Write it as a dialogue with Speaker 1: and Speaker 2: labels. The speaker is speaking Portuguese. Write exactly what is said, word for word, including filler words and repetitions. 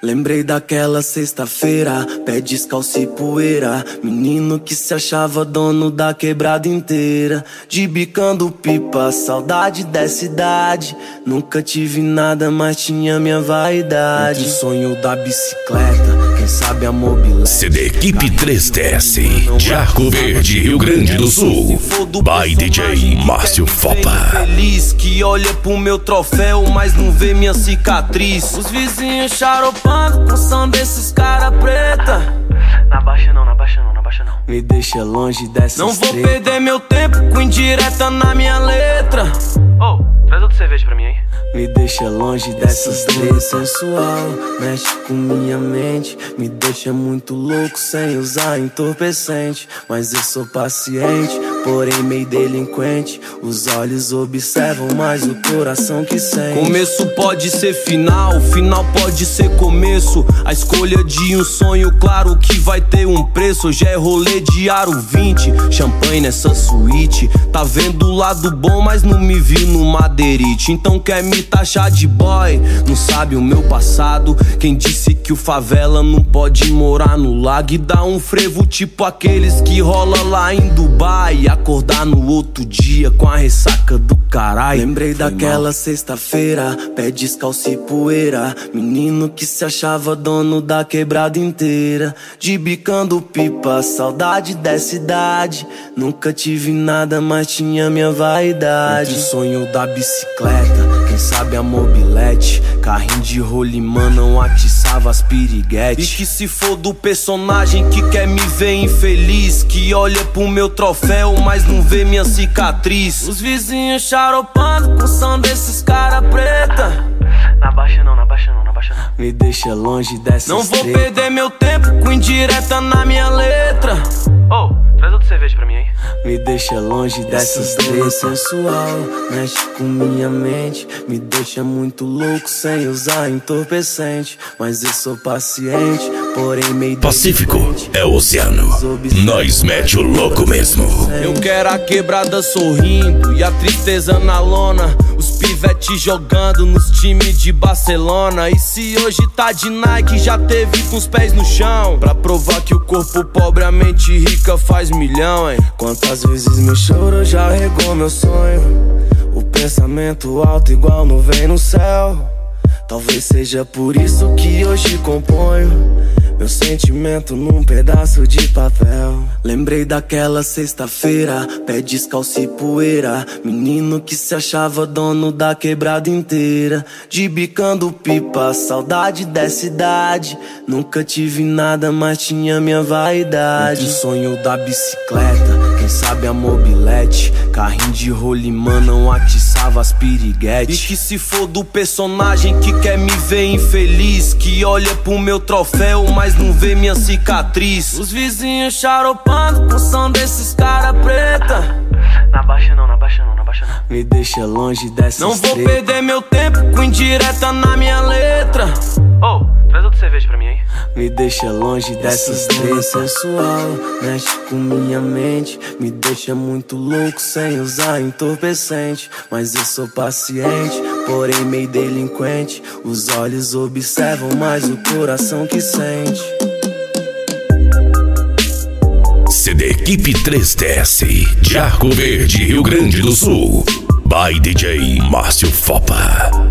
Speaker 1: Lembrei daquela sexta-feira, pé descalço e poeira. Menino que se achava dono da quebrada inteira, de bicando pipa, saudade dessa idade. Nunca tive nada, mas tinha minha vaidade. Entre o sonho da bicicleta, quem sabe a mobilete.
Speaker 2: C D Equipe três T S de Arco Verde, Rio Grande do Sul. By D J Márcio Fopa.
Speaker 1: Feliz que olha pro meu troféu, mas não vê minha cicatriz. Os vizinhos charopando com som desses cara preta.
Speaker 3: Na baixa não, na baixa não, na baixa não.
Speaker 1: Me deixa longe dessas
Speaker 3: Não vou
Speaker 1: treta.
Speaker 3: perder meu tempo com indireta na minha letra. Ô, oh, traz outra cerveja pra mim aí.
Speaker 1: Me deixa longe dessas três. Sensual, mexe com minha mente. Me deixa muito louco sem usar entorpecente. Mas eu sou paciente, porém meio delinquente. Os olhos observam, mas o coração que sente.
Speaker 3: Começo pode ser final, final pode ser começo. A escolha de um sonho, claro que vai ter um preço. Hoje é rolê de aro vinte, champanhe nessa suíte. Tá vendo o lado bom, mas não me viu no madeirite. Então quer me taxar de boy, não sabe o meu passado. Quem disse que o favela não pode morar no lago e dar um frevo tipo aqueles que rola lá em Dubai e acordar no outro dia com a ressaca do caralho.
Speaker 1: Lembrei daquela sexta-feira, pé descalço e poeira. Menino que se achava dono da quebrada inteira, de bicando pipa, saudade dessa idade. Nunca tive nada, mas tinha minha vaidade. Entre o sonho da bicicleta, quem sabe a mobilete. Carrinho de rolimã não atiçava as piriguetes.
Speaker 3: E que se for do personagem que quer me ver infeliz, que olha pro meu troféu, mas não vê minha cicatriz.
Speaker 1: Os vizinhos charopando com som desses cara preta.
Speaker 3: Na baixa não, na baixa não, na baixa não.
Speaker 1: Me deixa longe dessas
Speaker 3: Não vou
Speaker 1: treta.
Speaker 3: perder meu tempo com indireta na minha letra. Ô, oh, traz outra cerveja pra mim aí.
Speaker 1: Me deixa longe dessas três. Sensual, mexe com minha mente. Me deixa muito louco sem usar entorpecente. Mas eu sou paciente, porém meio
Speaker 2: Pacífico é o oceano, nós mete o louco mesmo.
Speaker 3: Eu quero a quebrada sorrindo e a tristeza na lona. Os pivetes jogando nos times de Barcelona. E se hoje tá de Nike, já teve com os pés no chão, pra provar que o corpo pobre, a mente rica faz milhão, hein.
Speaker 1: Quantas vezes meu choro já regou meu sonho. O pensamento alto igual nuvem no céu. Talvez seja por isso que hoje componho meu sentimento num pedaço de papel. Lembrei daquela sexta-feira, pé descalço e poeira. Menino que se achava dono da quebrada inteira, de bicando pipa, saudade dessa idade. Nunca tive nada, mas tinha minha vaidade. Entre o sonho da bicicleta, quem sabe a mobilete. Carrinho de rolimã não atiçava as piriguetes.
Speaker 3: E que se for do personagem que quer me ver infeliz, que olha pro meu troféu, mas não vê minha cicatriz.
Speaker 1: Os vizinhos charopando com som desses cara preta.
Speaker 3: Na baixa não, na baixa não, na baixa não.
Speaker 1: Me deixa longe dessas
Speaker 3: Não vou
Speaker 1: treta.
Speaker 3: perder meu tempo com indireta na minha letra. Ô, oh, traz outra cerveja pra mim aí.
Speaker 1: Me deixa longe dessas três. Sensual, mexe com minha mente. Me deixa muito louco sem usar entorpecente. Mas eu sou paciente, porém meio delinquente. Os olhos observam, mas o coração que sente.
Speaker 2: C D Equipe três T S de Arco Verde, Rio Grande do Sul. By D J Márcio Fopa.